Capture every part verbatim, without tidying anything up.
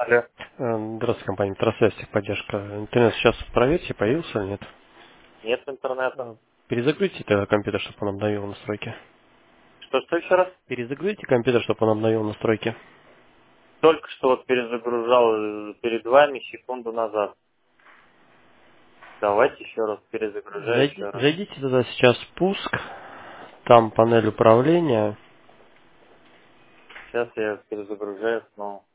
Алло. Э, Здравствуйте, компания Трансвязь, техподдержка. Интернет сейчас проверьте, появился или нет. Нет интернета. Э, Перезагрузите тогда компьютер, чтобы он обновил настройки. Что, что еще раз? Перезагрузите компьютер, чтобы он обновил настройки. Только что вот перезагружал э, перед вами секунду назад. Давайте еще раз перезагружаю Зайди- еще раз. зайдите туда сейчас в пуск, там панель управления, Сейчас я перезагружаю снова.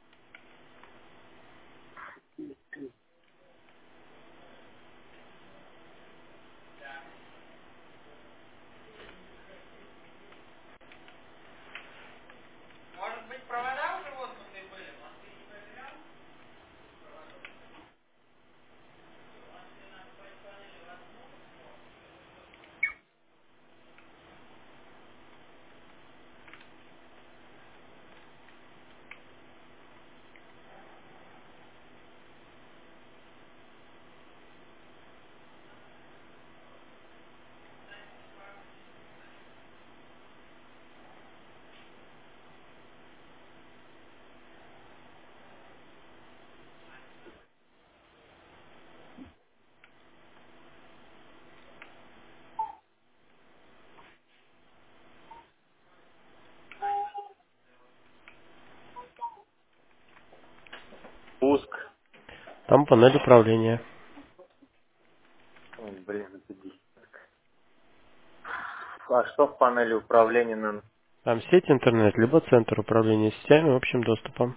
Пуск. там панель управления. Ой, блин, это десять. А что в панели управления нам? Там сеть интернет, либо центр управления сетями общим доступом.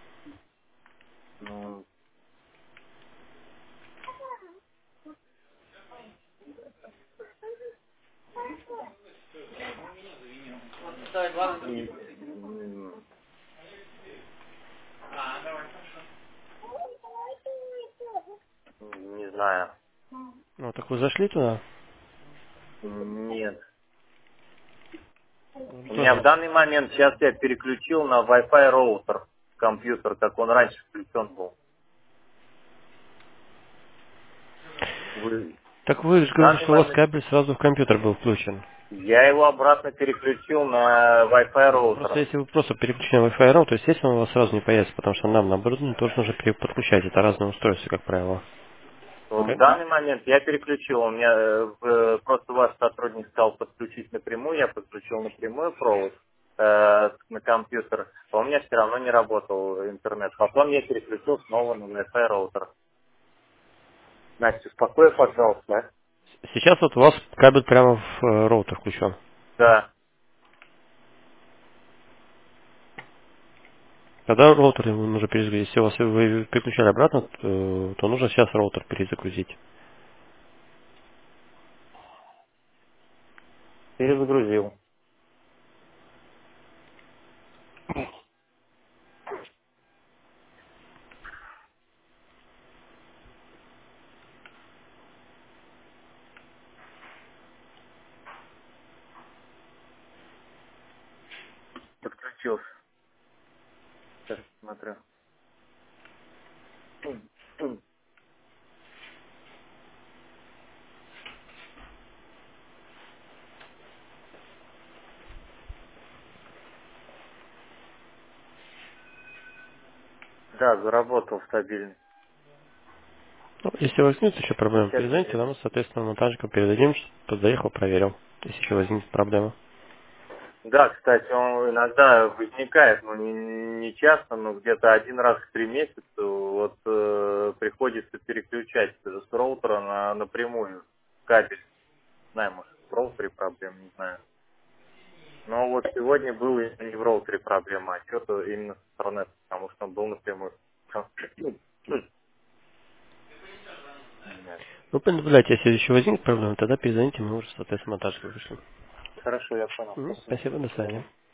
Ну, и- м, не знаю. Ну, так вы зашли туда? Нет. Ну, У меня в тоже. данный момент сейчас я переключил на Wi-Fi роутер компьютер, как он раньше включен был. Вы Так вы же в говорили, данный что у вас момент кабель сразу в компьютер был включен. я его обратно переключил на Wi-Fi Ну, просто роутер. если вы просто переключили на Wi-Fi роутер, то, естественно, у вас сразу не появится, потому что нам на оборудование тоже нужно пере- подключать. Это разные устройства, как правило. Вот в Ка- данный момент я переключил. У меня э, в- просто ваш сотрудник стал подключить напрямую, я подключил напрямую провод э, на компьютер, а у меня все равно не работал интернет. Потом я переключил снова на Wi-Fi роутер. Настя, успокой, пожалуйста. Сейчас вот у вас кабель прямо в э, роутер включен. Да. Когда роутер ему нужно перезагрузить, если у вас вы переключали обратно, то, то нужно сейчас роутер перезагрузить. Перезагрузил. Подключился. Сейчас смотрю. Да, заработал стабильно. Ну, если возникнут еще проблемы, Сейчас перезвоните, я... тогда мы, соответственно, монтажнику передадим, что заехал, проверил, если еще возникнет проблема. Да, кстати, он иногда возникает, ну не, не часто, но где-то один раз в три месяца вот э, приходится переключать даже с роутера на напрямую кабель. Не знаю, может в роутере проблем, не знаю. Но вот сегодня было не в роутере проблема, а что-то именно с интернетом, потому что он был напрямую. Нет. Ну, понаблюдайте, если еще возникнет проблема, тогда перезвоните, мы уже, соответственно, монтажнику вышлем. Хорошо, я понял. Мгм. Спасибо. Спасибо, до До свидания. свидания.